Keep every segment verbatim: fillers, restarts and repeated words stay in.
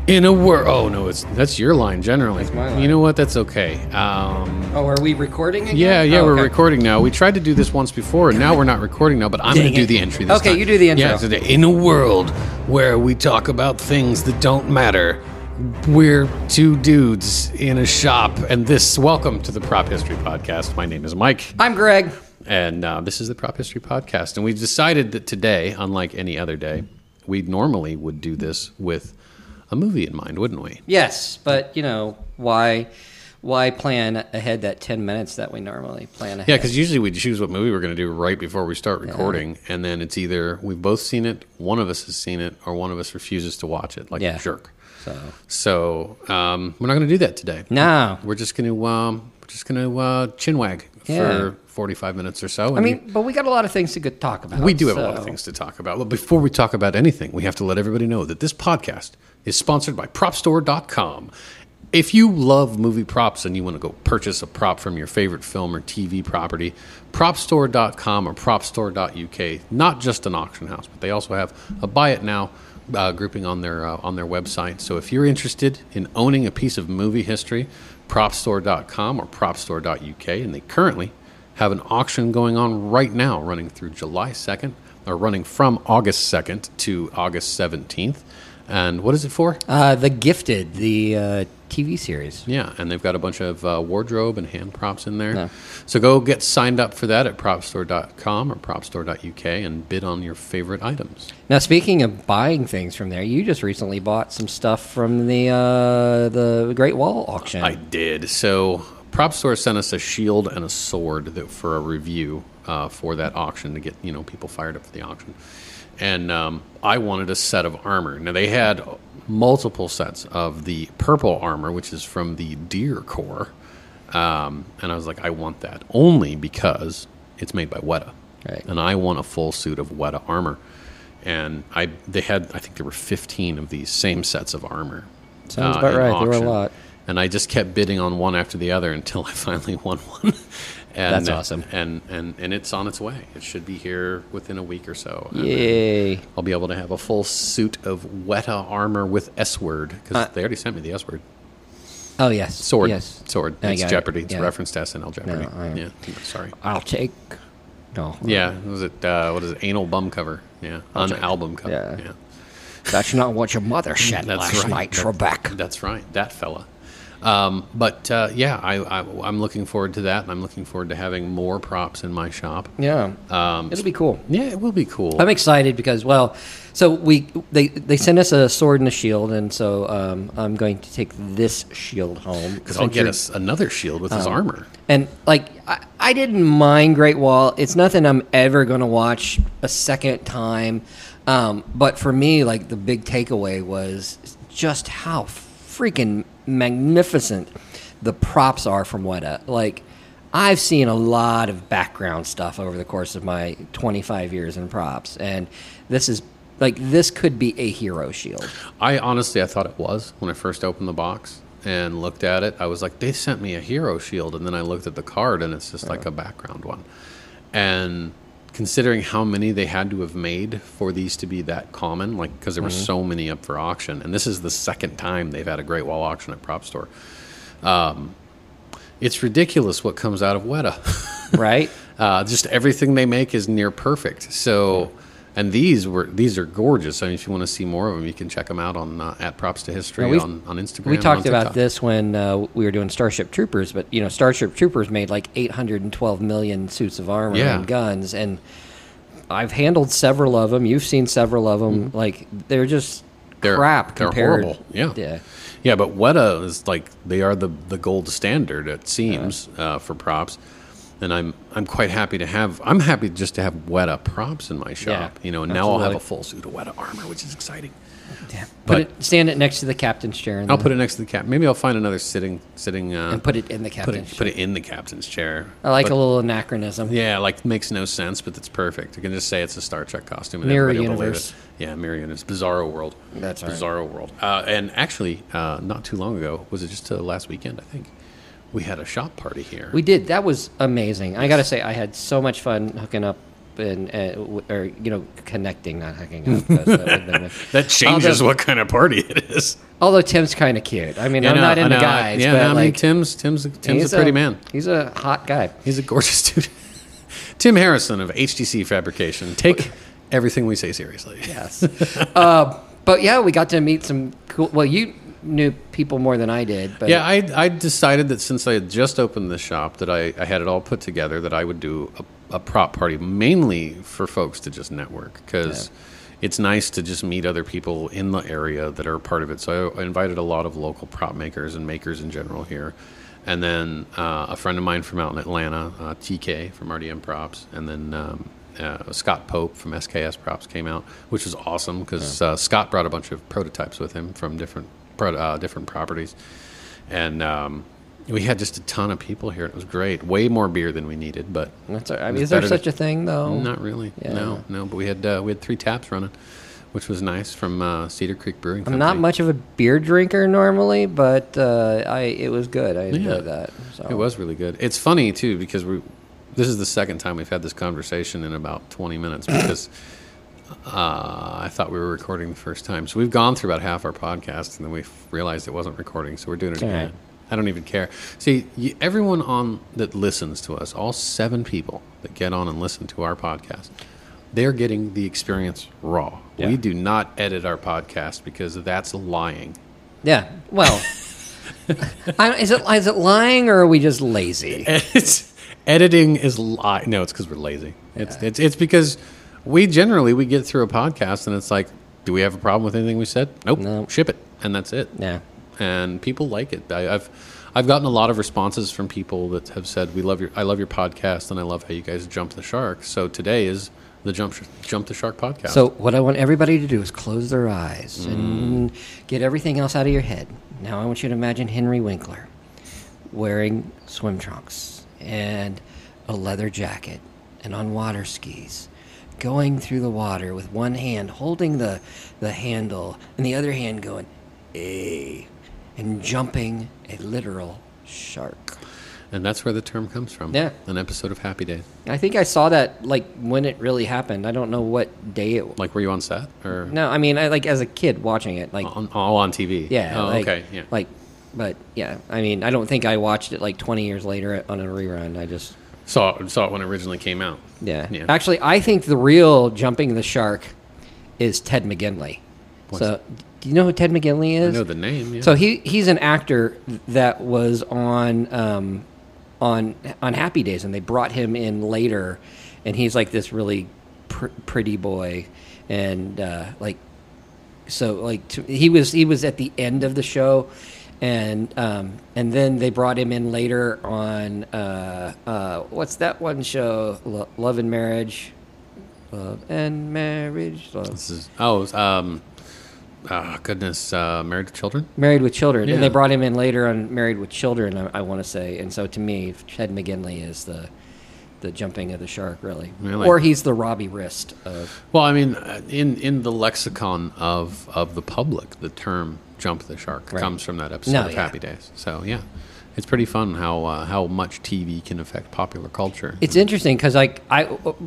In a world, oh no, it's that's your line generally. That's my line. You know what? That's okay. Um, Oh, are we recording again? yeah, yeah, Oh, we're okay. recording now. We tried to do this once before, and now we're not recording now. But I'm Dang going to do it. the entry this Okay, time. you do the intro. Yeah, today. In a world where we talk about things that don't matter, we're two dudes in a shop, and this. Welcome to the Prop History Podcast. My name is Mike. I'm Greg. And uh, this is the Prop History Podcast. And we've decided that today, unlike any other day, we normally would do this with a movie in mind, wouldn't we? Yes, but you know why? Why plan ahead that ten minutes that we normally plan ahead? Yeah, because usually we choose what movie we're going to do right before we start recording, yeah. And then it's either we've both seen it, one of us has seen it, or one of us refuses to watch it, like yeah. a jerk. So, so um, we're not going to do that today. No, we're just going to um, we're just going to uh, chinwag yeah. for forty-five minutes or so. I mean, but we got a lot of things to good talk about. We do have so. a lot of things to talk about. But before we talk about anything, we have to let everybody know that this podcast is sponsored by prop store dot com. If you love movie props and you want to go purchase a prop from your favorite film or T V property, prop store dot com or prop store dot U K, not just an auction house, but they also have a buy it now uh, grouping on their uh, on their website. So if you're interested in owning a piece of movie history, prop store dot com or prop store dot U K, and they currently have an auction going on right now running through July second, or running from August second to August seventeenth. And what is it for? Uh, The Gifted, the uh, T V series. Yeah, and they've got a bunch of uh, wardrobe and hand props in there. Yeah. So go get signed up for that at prop store dot com or prop store dot U K and bid on your favorite items. Now, speaking of buying things from there, you just recently bought some stuff from the uh, the Great Wall auction. I did. So Prop Store sent us a shield and a sword that, for a review uh, for that auction to get you know people fired up for the auction. And um, I wanted a set of armor. Now, they had multiple sets of the purple armor, which is from the Deer Corps. Um, and I was like, I want that only because it's made by Weta. Right. And I want a full suit of Weta armor. And I they had, I think there were fifteen of these same sets of armor. Sounds uh, about in right. auction. There were a lot. And I just kept bidding on one after the other until I finally won one. And, That's awesome. And, and and it's on its way. It should be here within a week or so. And Yay. I'll be able to have a full suit of Weta armor with S-word, because Uh, they already sent me the S-word. Oh, yes. Sword. Yes. Sword. I It's got it. Jeopardy. It's Yeah. a reference to S N L Jeopardy. No, I- yeah. Sorry. I'll take... No. Yeah. Was it, uh, what is it? Anal bum cover. Yeah. I'll On take- album cover. yeah. Yeah. That's not what your mother said That's last right. night, That- Trebek. That's right. That fella. Um, but uh, yeah, I, I, I'm looking forward to that, and I'm looking forward to having more props in my shop. Yeah. Um, It'll be cool. Yeah, it will be cool. I'm excited because, well, so we they they sent us a sword and a shield, and so um, I'm going to take this shield home Because I'll get us another shield with his Um, armor. And like I, I didn't mind Great Wall. It's nothing I'm ever going to watch a second time. Um, but for me, like the big takeaway was just how freaking magnificent the props are from Weta. Like I've seen a lot of background stuff over the course of my twenty-five years in props, and this is like this could be a hero shield. I honestly, I thought it was when I first opened the box and looked at it. I was like, they sent me a hero shield, and then I looked at the card, and it's just like a background one. And considering how many they had to have made for these to be that common, like because there were Mm-hmm. so many up for auction, and this is the second time they've had a Great Wall auction at Prop Store. Um, it's ridiculous what comes out of Weta. Right? Uh, just everything they make is near perfect. So, and these were these are gorgeous. I mean, if you want to see more of them, you can check them out on uh, at Props to History Now, we've- on, on Instagram. We and talked on about TikTok. this when uh, we were doing Starship Troopers, but you know, Starship Troopers made like eight hundred twelve million suits of armor Yeah. and guns, and I've handled several of them. You've seen several of them. Like they're just Mm-hmm. They're- crap they're compared. horrible. Yeah. yeah. Yeah, but Weta is like they are the the gold standard. It seems uh, for props, and I'm I'm quite happy to have. I'm happy just to have Weta props in my shop. Yeah, you know, and now I'll have absolutely. a full suit of Weta armor, which is exciting. Yeah. Put But- it, stand it next to the captain's chair, and I'll then- put it next to the cap. Maybe I'll find another sitting sitting. Uh, and put it in the put captain's it put chair. it in the captain's chair. I like But- a little anachronism. Yeah, like makes no sense, but it's perfect. You can just say it's a Star Trek costume and Mirror everybody will believe universe. it. Yeah, Mirror Universe. Bizarro World. That's right. Bizarro World. Uh, and actually, uh, not too long ago, was it just uh, last weekend, I think, we had a shop party here. We did. That was amazing. I got to say, I had so much fun hooking up and uh, w- or you know, connecting, not hooking up. 'cause that would've been- That changes Although- what kind of party it is. Although Tim's kind of cute. I mean, Yeah, I'm no, not I into know. guys, Yeah, but no, I mean, like Tim's Tim's Tim's he's a pretty man. He's a hot guy. He's a gorgeous dude. Tim Harrison of H T C Fabrication. Take everything we say seriously. Yes. uh, but yeah, we got to meet some cool. Well, you knew people more than I did. But Yeah, I, I decided that since I had just opened the shop, that I, I had it all put together, that I would do a, a prop party mainly for folks to just network, because Yeah. it's nice to just meet other people in the area that are part of it. So I, I invited a lot of local prop makers and makers in general here. And then uh, a friend of mine from out in Atlanta, uh, T K from R D M Props, and then um, uh, Scott Pope from S K S Props came out, which was awesome because uh, Scott brought a bunch of prototypes with him from different pro- uh, different properties, and um, we had just a ton of people here. It was great. Way more beer than we needed, but That's all right. I it mean, was is there better to- such a thing though? not really. Yeah. No, no. But we had uh, we had three taps running, which was nice from uh, Cedar Creek Brewing I'm Company. not much of a beer drinker normally, but uh, I it was good. I enjoyed Yeah. that. So. It was really good. It's funny too because we this is the second time we've had this conversation in about twenty minutes because uh, I thought we were recording the first time. So we've gone through about half our podcast and then we realized it wasn't recording. So we're doing it All again. right. I don't even care. See, you, everyone on that listens to us, all seven people that get on and listen to our podcast, they're getting the experience raw. Yeah. We do not edit our podcast because that's lying. Yeah. Well, I, is it is it lying or are we just lazy? It's editing is li- no, it's because we're lazy. It's it's it's because we generally we get through a podcast and it's like, do we have a problem with anything we said? Nope. No. Ship it, and that's it. Yeah. And people like it. I, I've I've gotten a lot of responses from people that have said, "We love your I love your podcast, and I love how you guys jump the shark." So today is the jump Sh- jump the shark podcast. So what I want everybody to do is close their eyes Mm. and get everything else out of your head. Now I want you to imagine Henry Winkler wearing swim trunks and a leather jacket and on water skis, going through the water with one hand holding the the handle and the other hand going, "Hey," and jumping a literal shark. and that's where the term comes from. Yeah. An episode of Happy Days. I think I saw that like when it really happened. I don't know what day it was. Like, were you on set or No, I mean, I like as a kid watching it, like on, all on T V? yeah, Oh, like, okay. Yeah. like, but yeah, I mean, I don't think I watched it like twenty years later on a rerun. I just saw saw it when it originally came out. yeah. Yeah. Actually, I think the real jumping the shark is Ted McGinley. What's so, do you know who Ted McGinley I is? know the name. Yeah. So he he's an actor that was on um, on on Happy Days, and they brought him in later, and he's like this really pr- pretty boy, and uh, like so like to, he was he was at the end of the show, and um, and then they brought him in later on uh, uh, what's that one show, Lo- Love and Marriage, Love and Marriage, Love. This is oh um, oh goodness, uh, Married to Children. Married with Children, Yeah. and they brought him in later on Married with Children. I, I want to say, and so to me, Ted McGinley is the the jumping of the shark, really, Really? or he's the Robbie Wrist of. Well, I mean, uh, in in the lexicon of of the public, the term "jump the shark" Right. comes from that episode No, of yeah. Happy Days. So yeah, it's pretty fun how uh, how much T V can affect popular culture. It's interesting because like I.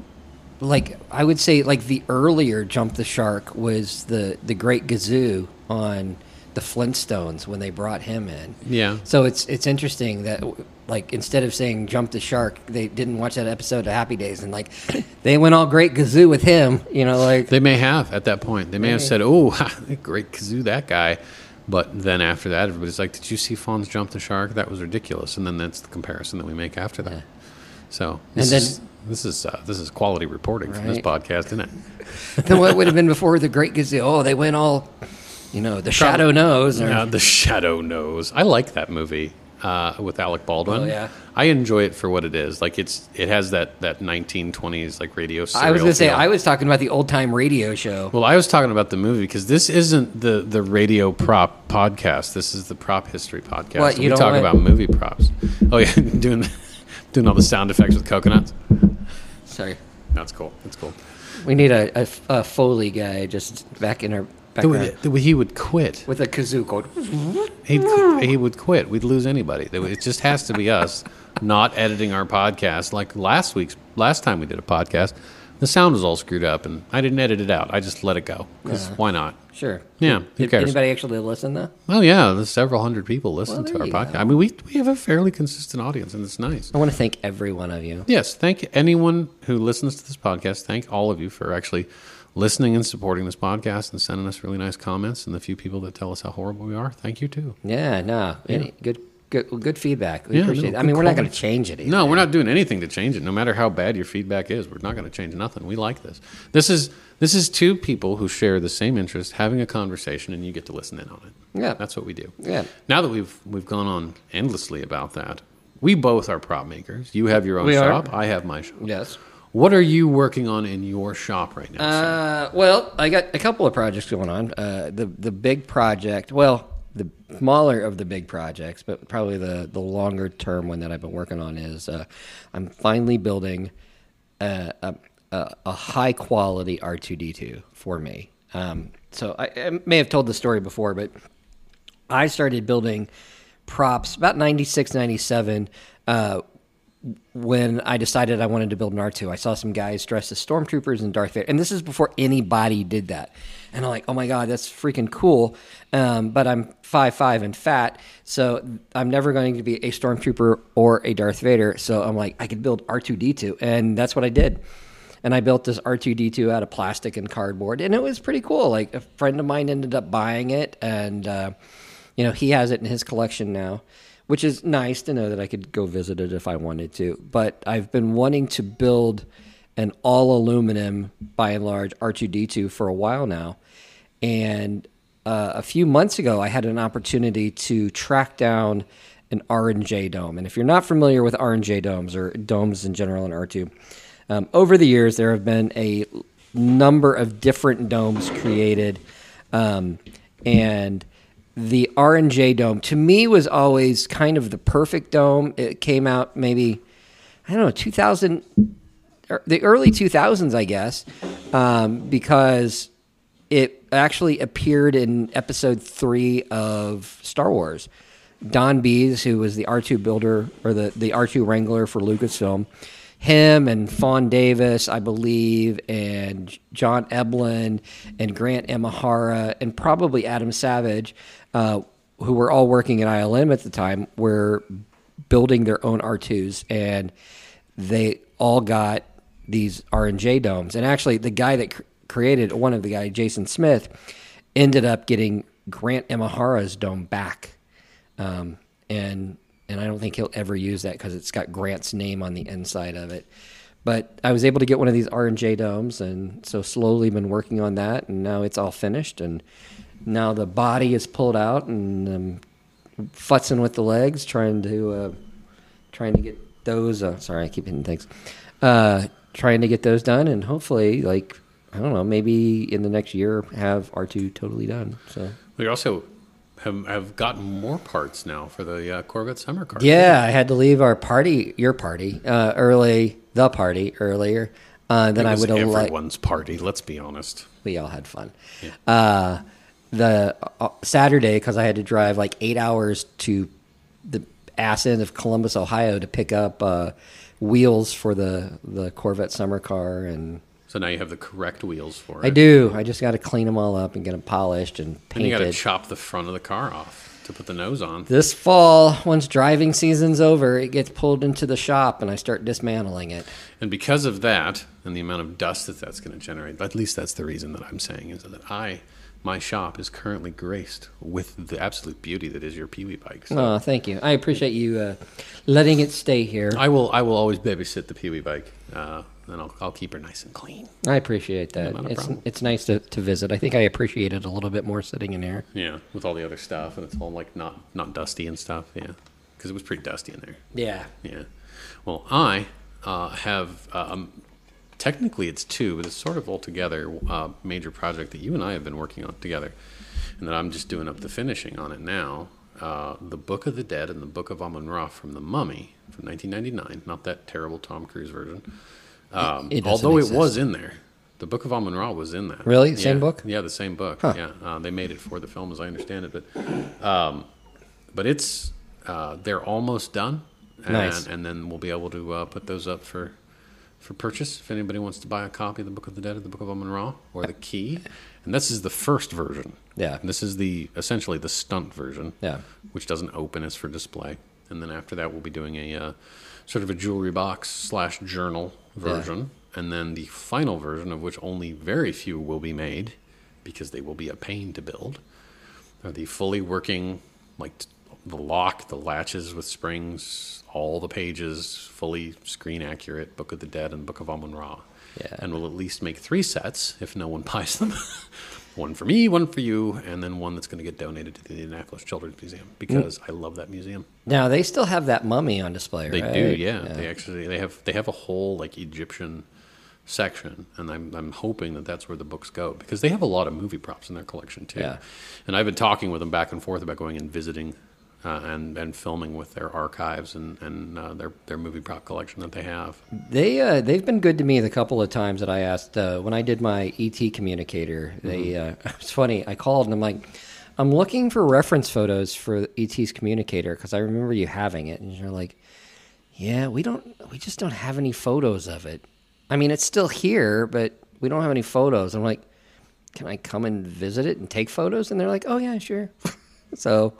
Like I would say, like the earlier Jump the Shark was the the Great Gazoo on the Flintstones when they brought him in. Yeah. So it's it's interesting that like instead of saying Jump the Shark, they didn't watch that episode of Happy Days and like they went all Great Gazoo with him. You know, like They may have at that point. They may have Maybe. said, "Oh, great kazoo, that guy." But then after that, everybody's like, "Did you see Fonz jump the shark? That was ridiculous." And then that's the comparison that we make after that. Yeah. So this then- is this is uh, this is quality reporting from this Right. podcast, isn't it? then what would have been before the Great Gazoo? Oh, they went all, you know, the Shadow Knows. Or, Uh, the Shadow Knows. I like that movie uh, with Alec Baldwin. Oh, yeah. I enjoy it for what it is. Like it's it has that that nineteen twenties like radio. I was going to say feel. I was talking about the old time radio show. Well, I was talking about the movie because this isn't the, the radio prop podcast. This is the prop history podcast. What, you we don't talk want- about movie props. Oh yeah, doing doing all the sound effects with coconuts. Sorry, That's cool. That's cool. we need a, a, a Foley guy just back in our The way, background the way he would quit. with a kazoo going. He'd, he would quit. We'd lose anybody. It just has to be us not editing our podcast. Like last week's, last time we did a podcast, the sound was all screwed up, and I didn't edit it out. I just let it go because Yeah. why not? Sure. Yeah, who Did cares? anybody actually listen though? Well, yeah, there's several hundred people listen Well, to there our you podcast. go. I mean, we we have a fairly consistent audience, and it's nice. I want to thank every one of you. Yes, thank anyone who listens to this podcast. Thank all of you for actually listening and supporting this podcast and sending us really nice comments. And the few people that tell us how horrible we are, thank you too. Yeah, no, any, good, good, good feedback. We Yeah, appreciate no, it. I mean, good we're not going to comments. change it. Either. No, we're not doing anything to change it. No matter how bad your feedback is, we're not going to change nothing. We like this. This is this is two people who share the same interest, having a conversation, and you get to listen in on it. Yeah. That's what we do. Yeah. Now that we've we've gone on endlessly about that, we both are prop makers. You have your own We are. shop. I have my shop. Yes. What are you working on in your shop right now? Sam? Uh, well, I got a couple of projects going on. Uh, the the big project, well, the smaller of the big projects, but probably the, the longer term one that I've been working on is uh, I'm finally building a, a, a, a high quality R two D two for me. Um, so I, I may have told the story before, but I started building props about ninety-six, ninety-seven uh, when I decided I wanted to build an R two. I saw some guys dressed as stormtroopers and Darth Vader, and this is before anybody did that. And I'm like, oh my God, that's freaking cool. Um, but I'm five five and fat, so I'm never going to be a stormtrooper or a Darth Vader. So I'm like, I could build R two D two, and that's what I did. And I built this R two D two out of plastic and cardboard, and it was pretty cool. Like a friend of mine ended up buying it, and uh, you know, he has it in his collection now, which is nice to know that I could go visit it if I wanted to. But I've been wanting to build an all aluminum, by and large, R two D two for a while now. And uh, a few months ago, I had an opportunity to track down an R and J dome. And if you're not familiar with R and J domes or domes in general in R two, um, over the years, there have been a number of different domes created. Um, and the R and J dome, to me, was always kind of the perfect dome. It came out maybe, I don't know, two thousand, or the early two thousands, I guess, um, because it actually appeared in episode three of Star Wars. Don Bees, who was the R two builder, or the, the R two wrangler for Lucasfilm, him and Fawn Davis, I believe, and John Eblin and Grant Imahara and probably Adam Savage, uh, who were all working at I L M at the time, were building their own R twos, and they all got these R and J domes. And actually, the guy that cr- created, one of the guys, Jason Smith, ended up getting Grant Imahara's dome back. Um, and and I don't think he'll ever use that because it's got Grant's name on the inside of it. But I was able to get one of these R and J domes, and so slowly been working on that, and now it's all finished. And now the body is pulled out, and um, futzing with the legs, trying to uh, trying to get those. Uh, sorry, I keep hitting things. Uh, trying to get those done, and hopefully, like I don't know, maybe in the next year have R two totally done. So We also have, have gotten more parts now for the uh, Corvette summer car. yeah, I had to leave our party, your party, uh, early. The party earlier uh, than It I was would have liked. everyone's party. Let's be honest. We all had fun. Uh, the uh, Saturday, because I had to drive like eight hours to the ass end of Columbus, Ohio, to pick up uh, wheels for the the Corvette summer car, and So now you have the correct wheels for it. I do. I just got to clean them all up and get them polished and And you got to painted. chop the front of the car off to put the nose on. This fall, once driving season's over, it gets pulled into the shop, and I start dismantling it. And because of that, and the amount of dust that that's going to generate, at least that's the reason that I'm saying, is that I, my shop is currently graced with the absolute beauty that is your Pee-wee bike. So Oh, thank you. I appreciate you uh, letting it stay here. I will, I will always babysit the Pee-wee bike, uh, and I'll, I'll keep her nice and clean. I appreciate that. not a it's problem. it's nice to, to visit. I think I appreciate it a little bit more sitting in here. Yeah, with all the other stuff, and it's all like not not dusty and stuff. Yeah, because it was pretty dusty in there. Yeah. Yeah. Well, I uh, have um, technically it's two, but it's sort of altogether uh, major project that you and I have been working on together, and that I'm just doing up the finishing on it now. Uh, the Book of the Dead and the Book of Amun-Ra from The Mummy from nineteen ninety-nine, not that terrible Tom Cruise version. Um, It doesn't although exist. it was in there. The Book of Amun-Ra was in that. Really? Same Yeah. book? Yeah, the same book. Huh. Yeah, uh, they made it for the film, as I understand it. But, um, but it's uh, they're almost done, and, Nice. and then we'll be able to uh, put those up for for purchase if anybody wants to buy a copy of the Book of the Dead or the Book of Amun-Ra or the Key. And this is the first version. Yeah. And this is the essentially the stunt version. Yeah. Which doesn't open, it's for display. And then after that, we'll be doing a uh, sort of a jewelry box slash journal version. Yeah. And then the final version, of which only very few will be made because they will be a pain to build, are the fully working, like the lock, the latches with springs, all the pages, fully screen accurate Book of the Dead and Book of Amun-Ra. Yeah. And we'll at least make three sets if no one buys them. One for me, one for you, and then one that's going to get donated to the Indianapolis Children's Museum because mm. I love that museum. Now they still have that mummy on display, they right? They do, yeah. yeah. They actually they have they have a whole like Egyptian section, and I'm I'm hoping that that's where the books go because they have a lot of movie props in their collection too. Yeah. And I've been talking with them back and forth about going and visiting. Uh, and, and filming with their archives and, and uh, their, their movie prop collection that they have. They, uh, they've been good to me the couple of times that I asked. Uh, when I did my E T communicator, they mm-hmm. uh, it's funny, I called and I'm like, I'm looking for reference photos for E T's communicator because I remember you having it. And you're like, yeah, we don't, we just don't have any photos of it. I mean, it's still here, but we don't have any photos. I'm like, can I come and visit it and take photos? And they're like, oh, yeah, sure. So...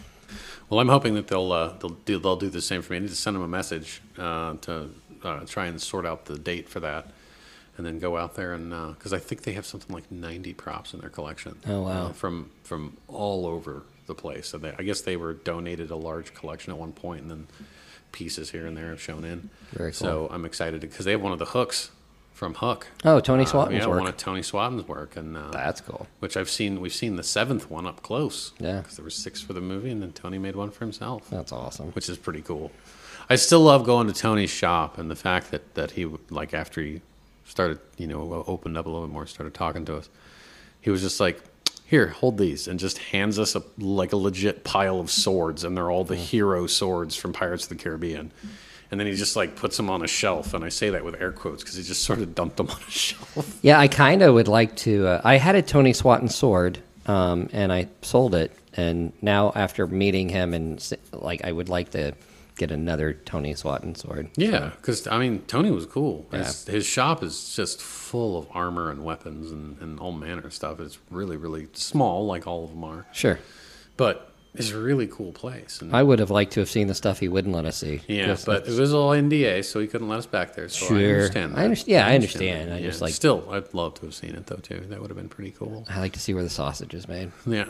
Well, I'm hoping that they'll uh, they'll do they'll do the same for me. I need to send them a message uh, to uh, try and sort out the date for that, and then go out there and because uh, I think they have something like ninety props in their collection. Oh wow! Uh, from from all over the place. So they, I guess they were donated a large collection at one point, and then pieces here and there have shown in. Very cool. So I'm excited because they have one of the hooks from Hook. Oh, Tony uh, Swatton's yeah, work. one of Tony Swatton's work, and uh, that's cool. Which I've seen. We've seen the seventh one up close. Yeah, because there were six for the movie, and then Tony made one for himself. That's awesome. Which is pretty cool. I still love going to Tony's shop, and the fact that that he like after he started, you know, opened up a little bit more, started talking to us, he was just like, "Here, hold these," and just hands us a like a legit pile of swords, and they're all the hero swords from Pirates of the Caribbean. And then he just like puts them on a shelf, and I say that with air quotes because he just sort of dumped them on a shelf. Yeah, I kind of would like to. Uh, I had a Tony Swatton sword, um, and I sold it. And now, after meeting him, and like, I would like to get another Tony Swatton sword. Yeah, because I mean, Tony was cool. Yeah. His, his shop is just full of armor and weapons and, and all manner of stuff. It's really, really small, like all of them are. Sure, but it's a really cool place. And I would have liked to have seen the stuff he wouldn't let us see. Yeah, Just, but it was all N D A, so he couldn't let us back there. So sure. I understand that. I understand. Yeah, I understand. I, yeah, just like still, I'd love to have seen it though too. That would have been pretty cool. I like to see where the sausage is made. Yeah.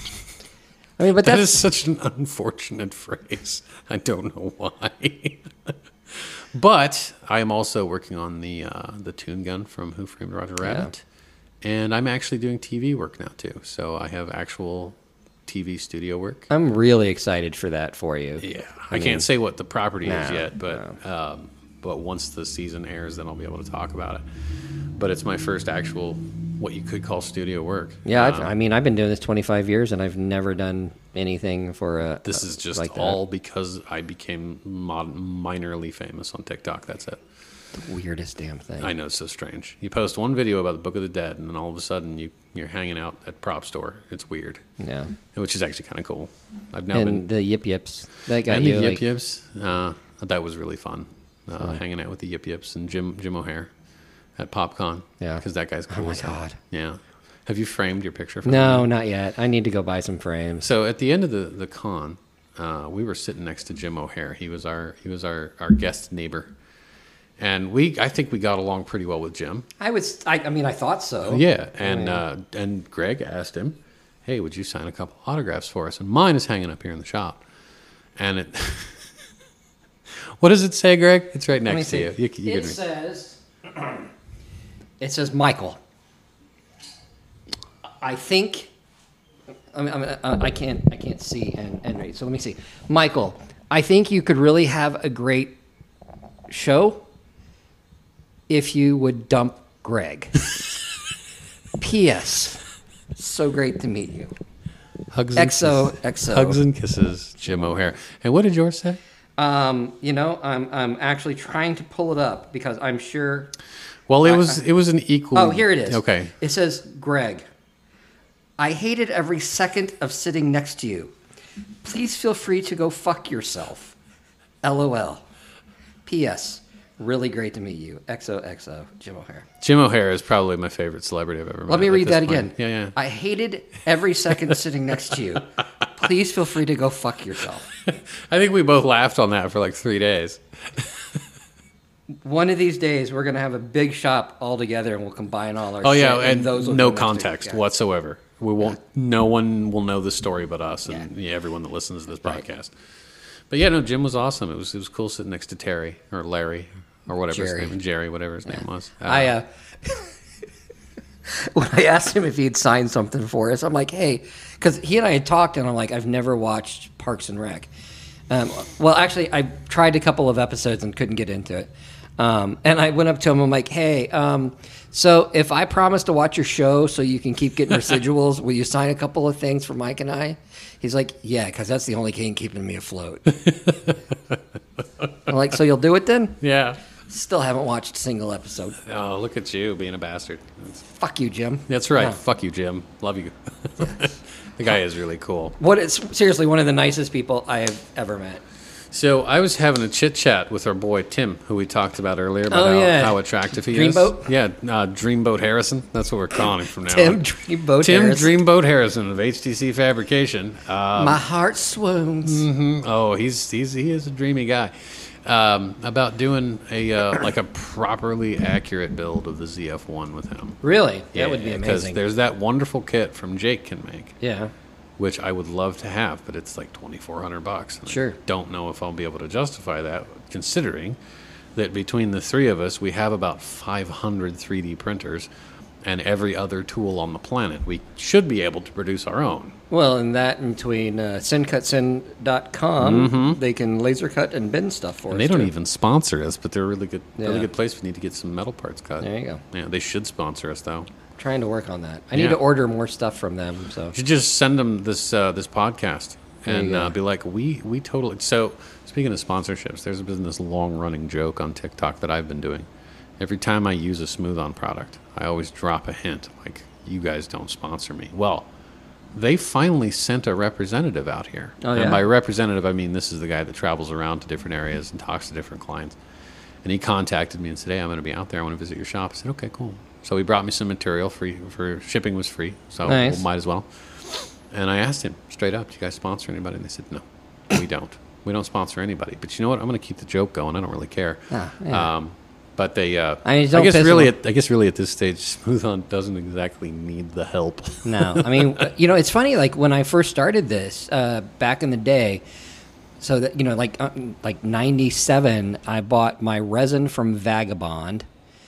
I mean, but that that's is such an unfortunate phrase. I don't know why. But I am also working on the uh, the Toon Gun from Who Framed Roger Rabbit, yeah. and I'm actually doing T V work now too. So I have actual T V studio work. I'm really excited for that for you. Yeah, I, I mean, can't say what the property no, is yet, but no. um, but once the season airs, then I'll be able to talk about it. But it's my first actual, what you could call studio work. Yeah, um, I've, I mean, I've been doing this twenty-five years, and I've never done anything for a. This is just like all because I became mod- minorly famous on TikTok. That's it. The weirdest damn thing. I know, it's so strange. You post one video about the Book of the Dead, and then all of a sudden you you're hanging out at Prop Store. It's weird. Yeah, which is actually kind of cool. I've now and been the Yip Yips. That got and you. the Yip like, Yips. Uh, that was really fun. Uh, Oh. Hanging out with the Yip Yips and Jim Jim O'Hare at PopCon. Yeah. because that guy's cool. Oh my as hell. God. Yeah. Have you framed your picture? For No, me? not yet. I need to go buy some frames. So at the end of the the con, uh, we were sitting next to Jim O'Hare. He was our he was our, our guest neighbor, and we I think we got along pretty well with Jim. I was. I, I mean, I thought so. Yeah, and uh, and Greg asked him, "Hey, would you sign a couple autographs for us?" And mine is hanging up here in the shop, and it. What does it say, Greg? It's right next to you. you, you it can- says. It says Michael. I think. I mean, I, mean, I I can't. I can't see and, and read. So let me see. Michael, I think you could really have a great show if you would dump Greg. P S. So great to meet you. Hugs and X O kisses. X O. Hugs and kisses, Jim O'Hare. And what did yours say? Um, you know, I'm I'm actually trying to pull it up because I'm sure. Well, it I- was it was an equal. Oh, here it is. Okay. It says, Greg, I hated every second of sitting next to you. Please feel free to go fuck yourself. LOL. P S. Really great to meet you. X O X O, Jim O'Hare. Jim O'Hare is probably my favorite celebrity I've ever met. Let me at read this that point. again. Yeah, yeah. I hated every second sitting next to you. Please feel free to go fuck yourself. I think we both laughed on that for like three days. One of these days, we're going to have a big shop all together, and we'll combine all our Oh shit, yeah, and those will no go next to- context yeah. whatsoever. We won't. No one will know the story but us and yeah. everyone that listens to this Right. podcast. But yeah, no, Jim was awesome. It was it was cool sitting next to Terry or Larry or whatever Jerry. his name, Jerry, whatever his name was. Uh, I uh, when I asked him if he'd signed something for us, I'm like, hey, because he and I had talked, and I'm like, I've never watched Parks and Rec. Um, well, actually, I tried a couple of episodes and couldn't get into it. Um, and I went up to him. I'm like, hey, um, so if I promise to watch your show so you can keep getting residuals, will you sign a couple of things for Mike and I? He's like, yeah, because that's the only thing keeping me afloat. I'm like, so you'll do it then? yeah. Still haven't watched a single episode. Oh, look at you being a bastard. That's, Fuck you, Jim. that's right. Yeah. Fuck you, Jim. Love you. The guy is really cool. What is seriously one of the nicest people I have ever met. So I was having a chit chat with our boy Tim, who we talked about earlier about Oh, how, yeah. how attractive he Dreamboat? is. Yeah, uh, Dreamboat Harrison. That's what we're calling him from now Tim on. Dreamboat Tim Harris. Dreamboat Harrison of H T C Fabrication. Um, My heart swoons. mhm. Oh, he's he's he is a dreamy guy. Um, about doing a uh, like a properly accurate build of the Z F one with him. Really? That would be Because amazing. there's that wonderful kit from Jake can make, Yeah. which I would love to have, but it's like twenty-four hundred bucks. And Sure. I don't know if I'll be able to justify that, considering that between the three of us, we have about five hundred three D printers and every other tool on the planet. We should be able to produce our own. Well, and that in between uh, Syncutsin dot com, they can laser cut and bend stuff for Mm-hmm. And us. they don't too. even sponsor us, but they're a really good, really Yeah. good place if we need to get some metal parts cut. There you go. Yeah, they should sponsor us though. Trying to work on that. I need Yeah. to order more stuff from them. So You should just send them this uh, this podcast There you and go. uh, be like, we we totally. So speaking of sponsorships, there's been this long running joke on TikTok that I've been doing. Every time I use a Smooth On product, I always drop a hint like, "You guys don't sponsor me." Well, they finally sent a representative out here, Oh, and yeah? by representative I mean this is the guy that travels around to different areas and talks to different clients. And he contacted me and said, "Hey, I'm going to be out there. I want to visit your shop." I said, "Okay, cool." So he brought me some material free for shipping was free, so Nice. we might as well. And I asked him straight up, "Do you guys sponsor anybody?" And they said, "No, we don't. We don't sponsor anybody." But you know what? I'm going to keep the joke going. I don't really care. Ah, yeah. Um, but they, uh, I mean, I don't guess piss really, them at, I guess really at this stage, Smooth On doesn't exactly need the help. no, I mean, uh, you know, it's funny. Like when I first started this uh, back in the day, so that you know, like uh, like ninety-seven, I bought my resin from Vagabond,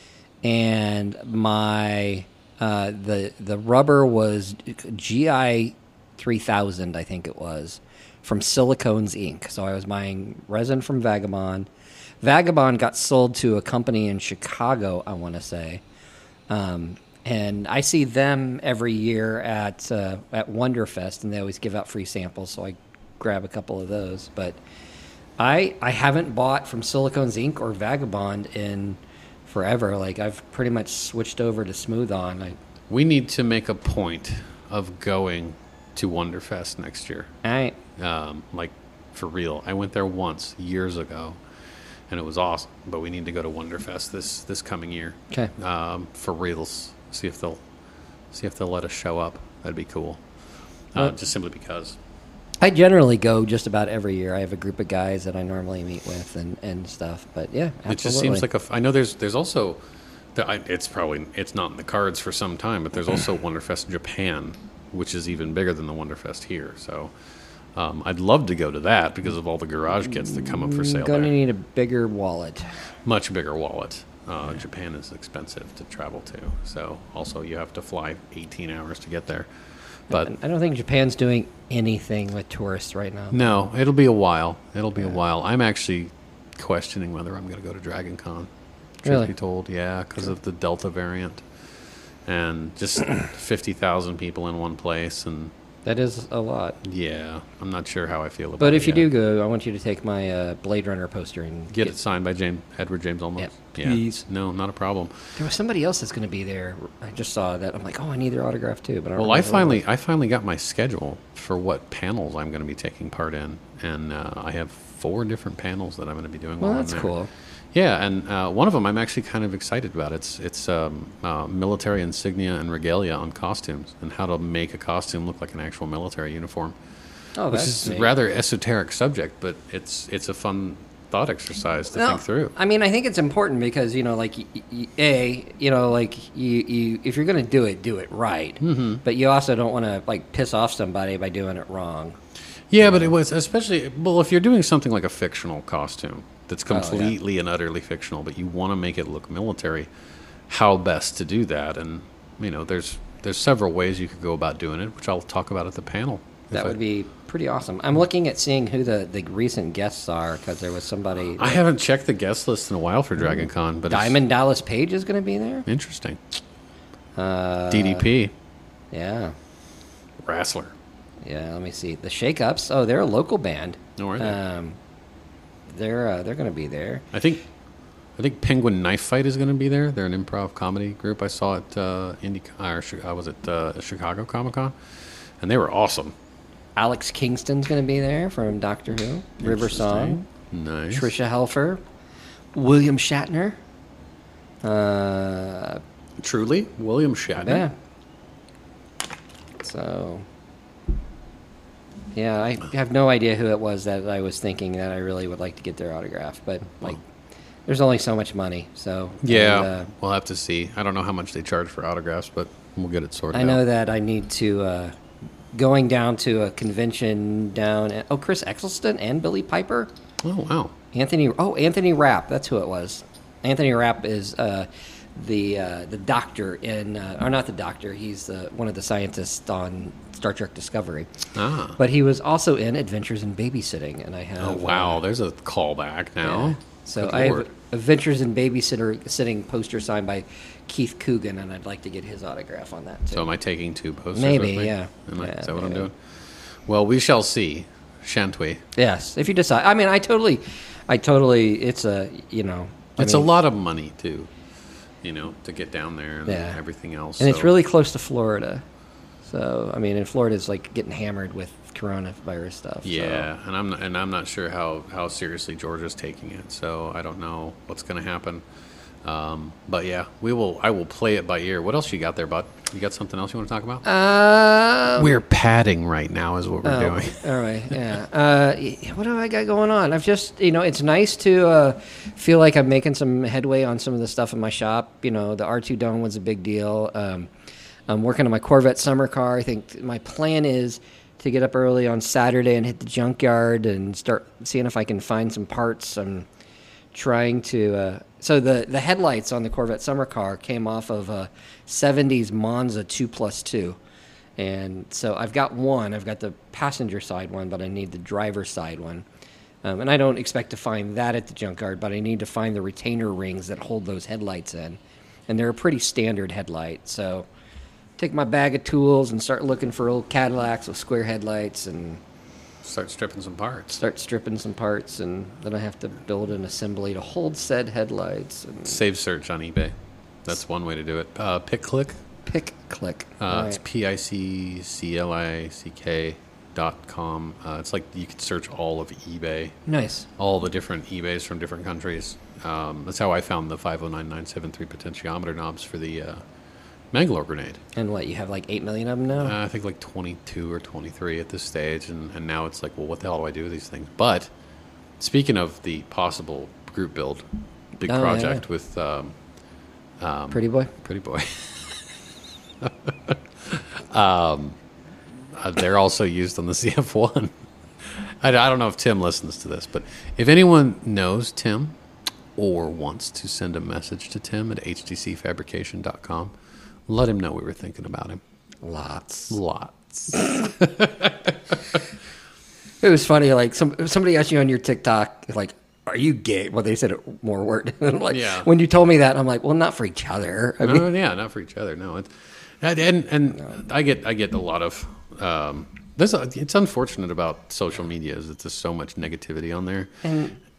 and my uh, the the rubber was G I three thousand, I think it was, from Silicones Incorporated. So I was buying resin from Vagabond. Vagabond got sold to a company in Chicago, I want to say. Um, and I see them every year at uh, at Wonderfest, and they always give out free samples, so I grab a couple of those. But I I haven't bought from Silicones Incorporated or Vagabond in forever. Like I've pretty much switched over to Smooth On. I We need to make a point of going to Wonderfest next year. I Um, like for real. I went there once years ago, and it was awesome. But we need to go to Wonderfest this this coming year. okay. Um, for reals. See if they'll see if they'll let us show up. That'd be cool. Uh, Well- just simply because. I generally go just about every year. I have a group of guys that I normally meet with and, and stuff. But yeah, absolutely. It just seems like a. f- I know there's there's also, there, I, it's probably it's not in the cards for some time, but there's also Wonderfest Japan, which is even bigger than the Wonderfest here. So, um, I'd love to go to that because of all the garage kits that come up for sale Going to there. need a bigger wallet. Much bigger wallet. Uh, Japan is expensive to travel to, so also you have to fly eighteen hours to get there. But I don't think Japan's doing anything with tourists right now. no, it'll be a while. It'll be a while. I'm actually questioning whether I'm going to go to Dragon Con. Truth Really? be told, yeah, because of the Delta variant and just fifty thousand people in one place, and That is a lot. yeah, I'm not sure how I feel about it. But if you yet. do go, I want you to take my uh, Blade Runner poster and get it signed by James Edward James Olmos. Yep. Please. Yeah. No, not a problem. There was somebody else that's going to be there. I just saw that. I'm like, oh, I need their autograph too. But I don't Well, I remember finally, what I finally got my schedule for what panels I'm going to be taking part in, and uh, I have four different panels that I'm going to be doing. Well, while that's I'm there. cool. Yeah, and uh, one of them I'm actually kind of excited about. It's it's um, uh, military insignia and regalia on costumes, and how to make a costume look like an actual military uniform. Oh, Which that's is a neat. rather esoteric subject, but it's it's a fun thought exercise to No, think through. I mean, I think it's important because you know, like, y- y- a, you know, like you, you if you're going to do it, do it right. Mm-hmm. But you also don't want to like piss off somebody by doing it wrong. Yeah, but it was especially well if you're doing something like a fictional costume that's Oh, yeah. completely and utterly fictional, but you want to make it look military. How best to do that? And you know, there's there's several ways you could go about doing it, which I'll talk about at the panel. That If I- would be pretty awesome. I'm looking at seeing who the, the recent guests are because there was somebody. I haven't checked the guest list in a while for Dragon Con, but Diamond Dallas Page is going to be there. it's interesting. Uh, D D P, Yeah. Wrestler. Yeah, let me see. The Shake Ups. Oh, they're a local band. Oh, are they? Um, they're uh, they're going to be there. I think I think Penguin Knife Fight is going to be there. They're an improv comedy group. I saw it uh, Indy or Chi- uh, was it uh, Chicago Comic Con, and they were awesome. Alex Kingston's going to be there from Doctor Who. River Song. Nice. Trisha Helfer. William Shatner. Uh, Truly, William Shatner. yeah. So, yeah, I have no idea who it was that I was thinking that I really would like to get their autograph, but like, there's only so much money, so Yeah, and, uh, we'll have to see. I don't know how much they charge for autographs, but we'll get it sorted I know out. that I need to uh, going down to a convention down. At, oh, Chris Eccleston and Billy Piper, Oh, wow. Anthony. Oh, Anthony Rapp. That's who it was. Anthony Rapp is uh, the uh, the doctor in, uh, or not the doctor. He's uh, one of the scientists on Star Trek Discovery. Ah. But he was also in Adventures in Babysitting, and I have. Oh, wow. uh, There's a callback now. yeah. So Good I Lord. have Adventures in Babysitter sitting poster signed by Keith Coogan, and I'd like to get his autograph on that too. So am I taking two posters Maybe, with me? yeah. Am I, Yeah, is that what I'm maybe. doing? Well, we shall see, shan't we? Yes, if you decide. I mean, I totally, I totally. It's a, you know, I It's mean, a lot of money, too, you know, to get down there and Yeah. everything else. and it's so- really close to Florida. So I mean, in Florida, it's like getting hammered with coronavirus stuff. so- Yeah, and I'm not, and I'm not sure how, how seriously Georgia's taking it, so I don't know what's going to happen. Um, but yeah, we will. I will play it by ear. What else you got there, bud? You got something else you want to talk about? Um, We're padding right now, is what we're Oh, doing. all right, yeah. Uh, y- what do I got going on? I've just, you know, it's nice to uh, feel like I'm making some headway on some of the stuff in my shop. You know, the R two Dome was a big deal. Um, I'm working on my Corvette summer car. I think my plan is to get up early on Saturday and hit the junkyard and start seeing if I can find some parts. I'm trying to. Uh, so the the headlights on the Corvette summer car came off of a seventies Monza two plus two. And so I've got one. I've got the passenger side one, but I need the driver side one. Um, and I don't expect to find that at the junkyard, but I need to find the retainer rings that hold those headlights in. And they're a pretty standard headlight. So take my bag of tools and start looking for old Cadillacs with square headlights and Start stripping some parts. start stripping some parts. And then I have to build an assembly to hold said headlights and Save search on eBay. That's one way to do it. Uh, pick click. pick, click. Uh, All It's right. P I C C L I C K dot com. Uh, it's like you can search all of eBay, Nice. all the different eBays from different countries. Um, that's how I found the five oh nine nine seven three potentiometer knobs for the uh, Mangalore grenade. And what, you have like eight million of them now? Uh, I think like twenty-two or twenty-three at this stage, and, and now it's like, well, what the hell do I do with these things? But speaking of the possible group build, big Oh, yeah, project yeah. with um, Pretty boy? Pretty Boy. um, uh, they're also used on the C F one. I, I don't know if Tim listens to this, but if anyone knows Tim or wants to send a message to Tim at h d c fabrication dot com, let him know we were thinking about him. Lots. Lots. It was funny, like some somebody asked you on your TikTok, like, "Are you gay?" Well, they said it more word. like, Yeah. When you told me that, I'm like, "Well, not for each other." I mean, No, yeah, not for each other. No, it's, and and, and I get I get a lot of. Um, there's a, it's unfortunate about social media is that there's so much negativity on there, and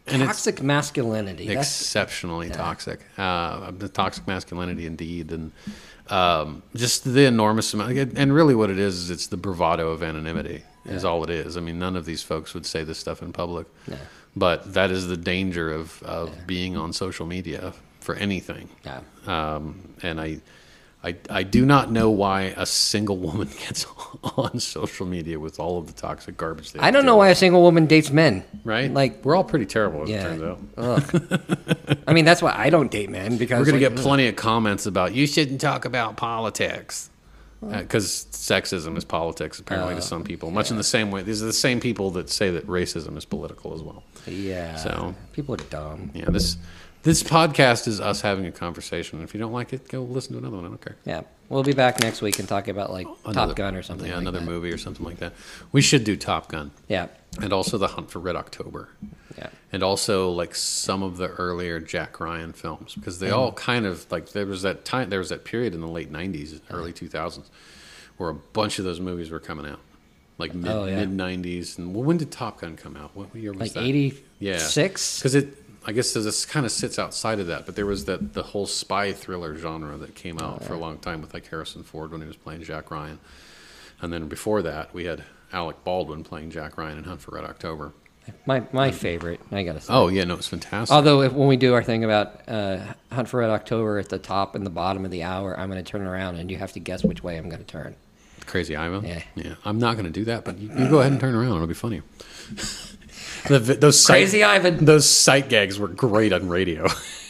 And toxic masculinity. That's, exceptionally yeah. toxic. Uh, the toxic masculinity, indeed, and um, just the enormous amount. And really, what it is is it's the bravado of anonymity. Yeah. Is all it is. I mean, none of these folks would say this stuff in public. No. But that is the danger of, of yeah. being on social media for anything. Yeah. Um, and I, I, I do not know why a single woman gets on social media with all of the toxic garbage. They I don't know why a single woman dates men. Right? Like we're all pretty terrible, as yeah. it turns out. Ugh. I mean, that's why I don't date men, because we're going like, to get plenty of comments about you shouldn't talk about politics. Because uh, sexism is politics, apparently, uh, to some people. Much yeah. in the same way. These are the same people that say that racism is political as well. Yeah. So people are dumb. Yeah. This this podcast is us having a conversation. If you don't like it, go listen to another one. I don't care. Yeah. We'll be back next week and talk about like another, Top Gun or something. Yeah, like another that. movie or something like that. We should do Top Gun. Yeah. And also The Hunt for Red October. Yeah. And also like some of the earlier Jack Ryan films, because they mm. all kind of like there was that time there was that period in the late nineties, early two thousands, where a bunch of those movies were coming out, like mid oh, yeah. mid nineties. And well, when did Top Gun come out? What year was like that? Like eighty-six. Because it, I guess this kind of sits outside of that, but there was that the whole spy thriller genre that came out oh, yeah. for a long time with like Harrison Ford when he was playing Jack Ryan, and then before that we had Alec Baldwin playing Jack Ryan in Hunt for Red October. My my favorite, I gotta say. Oh yeah, no, it's fantastic. Although if, when we do our thing about uh, Hunt for Red October at the top and the bottom of the hour, I'm going to turn around and you have to guess which way I'm going to turn. Crazy Ivan? Yeah. Yeah. I'm not going to do that, but you, you go ahead and turn around. It'll be funny. the, those Crazy sight, Ivan. Those sight gags were great on radio.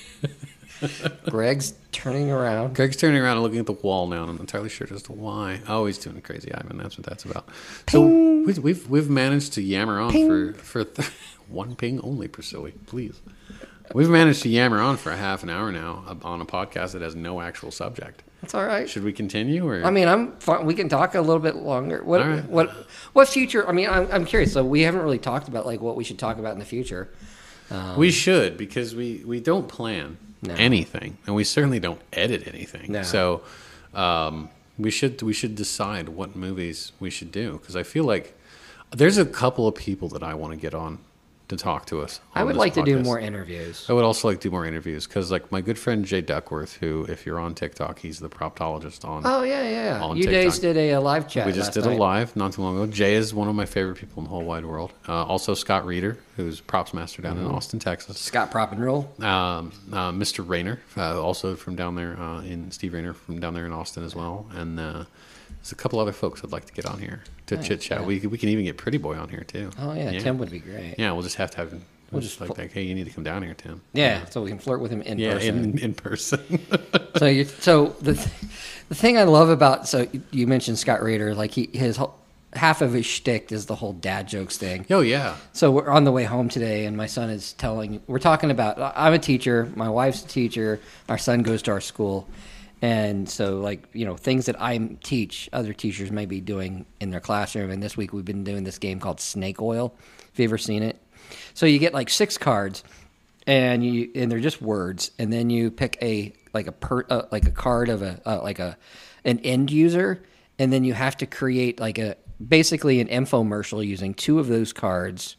Greg's turning around. Greg's turning around and looking at the wall now, and I'm entirely sure as to why. Oh, he's doing Crazy Ivan. That's what that's about. Ping. So we've, we've we've managed to yammer on ping. for for th- one ping only, Priscilla, please. We've managed to yammer on for a half an hour now on a podcast that has no actual subject. That's all right. Should we continue? Or I mean, I'm fine. We can talk a little bit longer. What right. what what future? I mean, I'm I'm curious. So we haven't really talked about like what we should talk about in the future. Um, we should, because we, we don't plan no. anything, and we certainly don't edit anything. No. So um, we should we should decide what movies we should do, because I feel like there's a couple of people that I want to get on to talk to us. I would like podcast. to do more interviews. I would also like to do more interviews, because like my good friend Jay Duckworth, who, if you're on TikTok, he's the proptologist on. Oh yeah, yeah. On you TikTok. guys did a, a live chat. We just last did night. a live not too long ago. Jay is one of my favorite people in the whole wide world. Uh, also Scott Reeder, who's props master down mm-hmm. in Austin, Texas. Scott Prop and Roll. Um, uh, Mister Rayner, uh, also from down there uh, in Steve Rayner from down there in Austin as well, and. Uh, There's a couple other folks I'd like to get on here to nice, chit chat. Yeah. We we can even get Pretty Boy on here too. Oh yeah, yeah. Tim would be great. Yeah, we'll just have to have him. We'll, we'll just, just like, fl- like, hey, you need to come down here, Tim. Yeah, yeah. so we can flirt with him in yeah, person. in in person. so you so the th- the thing I love about so you mentioned Scott Reeder, like he his whole, half of his shtick is the whole dad jokes thing. Oh yeah. So we're on the way home today, and my son is telling. We're talking about. I'm a teacher. My wife's a teacher. Our son goes to our school. And so, like, you know, things that I teach, other teachers may be doing in their classroom. And this week we've been doing this game called Snake Oil. Have you ever seen it? So you get like six cards, and you and they're just words. And then you pick a like a per, uh, like a card of a uh, like a an end user, and then you have to create like a basically an infomercial using two of those cards,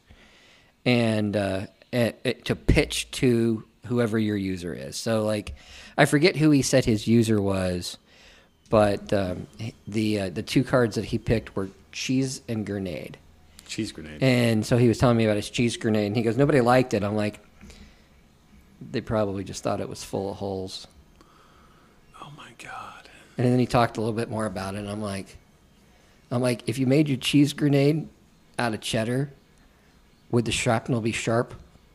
and uh, and, uh, to pitch to whoever your user is. So like. I forget who he said his user was, but um, the uh, the two cards that he picked were cheese and grenade. Cheese grenade. And so he was telling me about his cheese grenade, and he goes, nobody liked it. I'm like, they probably just thought it was full of holes. Oh, my God. And then he talked a little bit more about it, and I'm like, I'm like, if you made your cheese grenade out of cheddar, would the shrapnel be sharp?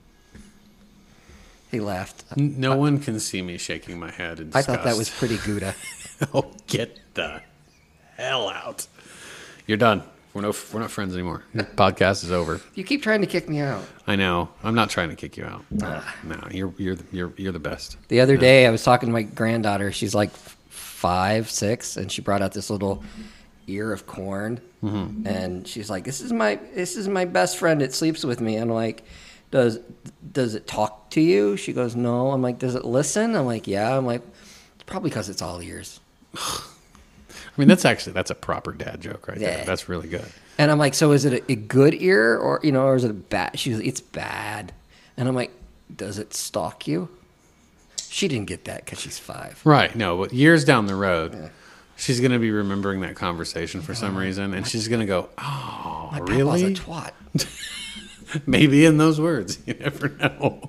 He laughed. No I, one can see me shaking my head in disgust. I thought that was pretty Gouda. Oh, get the hell out! You're done. We're no, we're not friends anymore. The podcast is over. You keep trying to kick me out. I know. I'm not trying to kick you out. Uh, no, you're you're you're you're the best. The other no. day, I was talking to my granddaughter. She's like five, six, and she brought out this little ear of corn, mm-hmm. and she's like, "This is my this is my best friend. It sleeps with me." I'm like. Does does it talk to you? She goes, no. I'm like, does it listen? I'm like, yeah. I'm like, it's probably because it's all ears. I mean, that's actually, that's a proper dad joke right yeah. there. That's really good. And I'm like, so is it a, a good ear or, you know, or is it a bad? She goes, it's bad. And I'm like, does it stalk you? She didn't get that because she's five. Right. No, but years down the road, Yeah. she's going to be remembering that conversation for some reason, and she's going to go, "Oh, My really?" papa's a twat. Maybe in those words. You never know.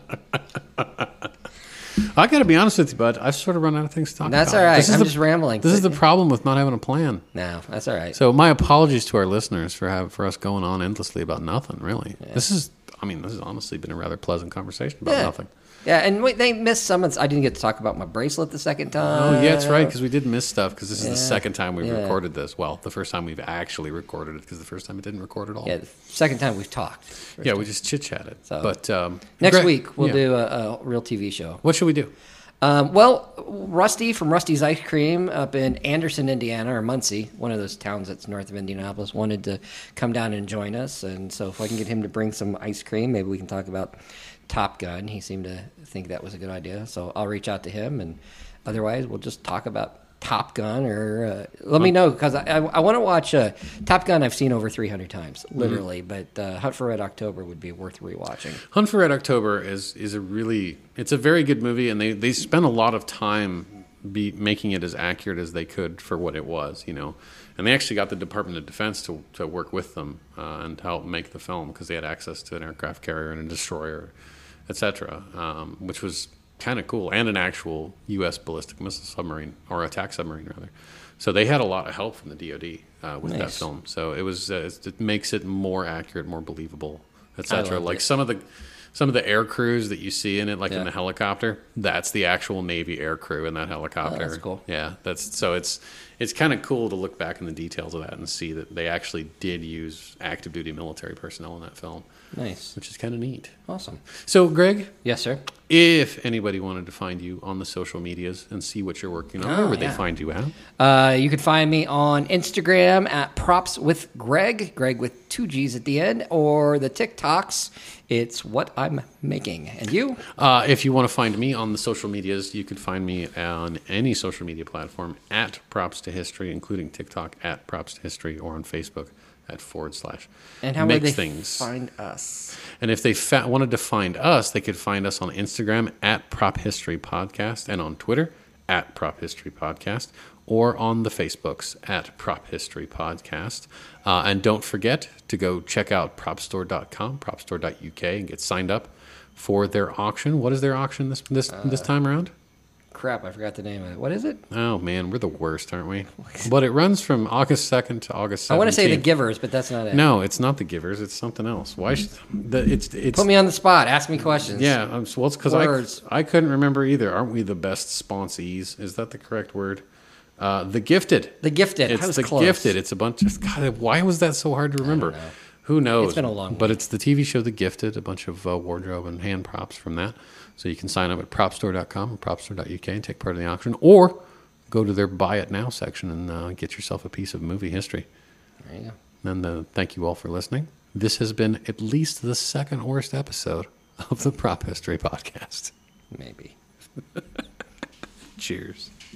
I got to be honest with you, bud. I've sort of run out of things to talk That's about. all right. This is I'm the- just rambling. This is the problem with not having a plan. No, that's all right. So my apologies to our listeners for have, for us going on endlessly about nothing. Really, this is. I mean, this has honestly been a rather pleasant conversation about Yeah. nothing. Yeah, and wait, they missed some. of- I didn't get to talk about my bracelet the second time. Oh, yeah, that's right, because we did miss stuff, because this is Yeah. the second time we've Yeah. recorded this. Well, the first time we've actually recorded it, because the first time it didn't record at all. Yeah, the second time we've talked. Yeah, we just chit-chatted. So, but um, Next Greg- week, we'll yeah. do a, a real T V show. What should we do? Um, well, Rusty from Rusty's Ice Cream up in Anderson, Indiana, or Muncie, one of those towns that's north of Indianapolis, wanted to come down and join us. And so if I can get him to bring some ice cream, maybe we can talk about Top Gun. He seemed to think that was a good idea. So I'll reach out to him, and otherwise we'll just talk about Top Gun, or uh, let me know, because I, I, I want to watch uh, Top Gun. I've seen over three hundred times, literally, but uh, Hunt for Red October would be worth rewatching. Hunt for Red October is is a really it's a very good movie, and they they spent a lot of time be making it as accurate as they could for what it was, you know. And they actually got the Department of Defense to to work with them uh, and to help make the film, because they had access to an aircraft carrier and a destroyer, et cetera, um, which was kind of cool, and an actual U S ballistic missile submarine, or attack submarine rather. So they had a lot of help from the D O D uh, with that Nice. film. So it was uh, it makes it more accurate, more believable, et I cetera. loved Like it. some of the some of the air crews that you see in it, like Yeah. in the helicopter, that's the actual Navy air crew in that helicopter. Oh, that's cool. Yeah, that's so it's it's kind of cool to look back in the details of that and see that they actually did use active duty military personnel in that film, Nice. which is kind of neat. Awesome. So, Greg, Yes, sir. if anybody wanted to find you on the social medias and see what you're working on, Oh, where would yeah. they find you at? Uh, you can find me on Instagram at props with Greg, Greg with two G's at the end, or the TikToks. It's what I'm making. And you? Uh, if you want to find me on the social medias, you could find me on any social media platform at Props to History, including TikTok at Props to History, or on Facebook at forward slash And how Make would they Things. find us? And if they fa- wanted to find us, they could find us on Instagram at Prop History Podcast, and on Twitter at Prop History Podcast, or on the Facebooks at Prop History Podcast. Uh, and don't forget to go check out prop store dot com, prop store dot U K, and get signed up for their auction. What is their auction this this Uh, this time around? Crap, I forgot the name of it. What is it? Oh man, we're the worst, aren't we? But it runs from August second to August I seventeenth. want to say The Givers, but that's not it. No, it's not the Givers. It's something else. Why? Should, the, it's it's Put me on the spot. Ask me questions. Yeah, um, well, it's because Words. I, I couldn't remember either. Aren't we the best sponsees? Is that the correct word? Uh, the Gifted. The Gifted. I It's was the close. Gifted. It's a bunch of God. Why was that so hard to remember? know. Who knows? It's been a long But week. it's the T V show The Gifted. A bunch of uh, wardrobe and hand props from that. So you can sign up at prop store dot com or prop store dot U K and take part in the auction, or go to their Buy It Now section and uh, get yourself a piece of movie history. There you go. And uh, thank you all for listening. This has been at least the second worst episode of the Prop History Podcast. Maybe. Cheers.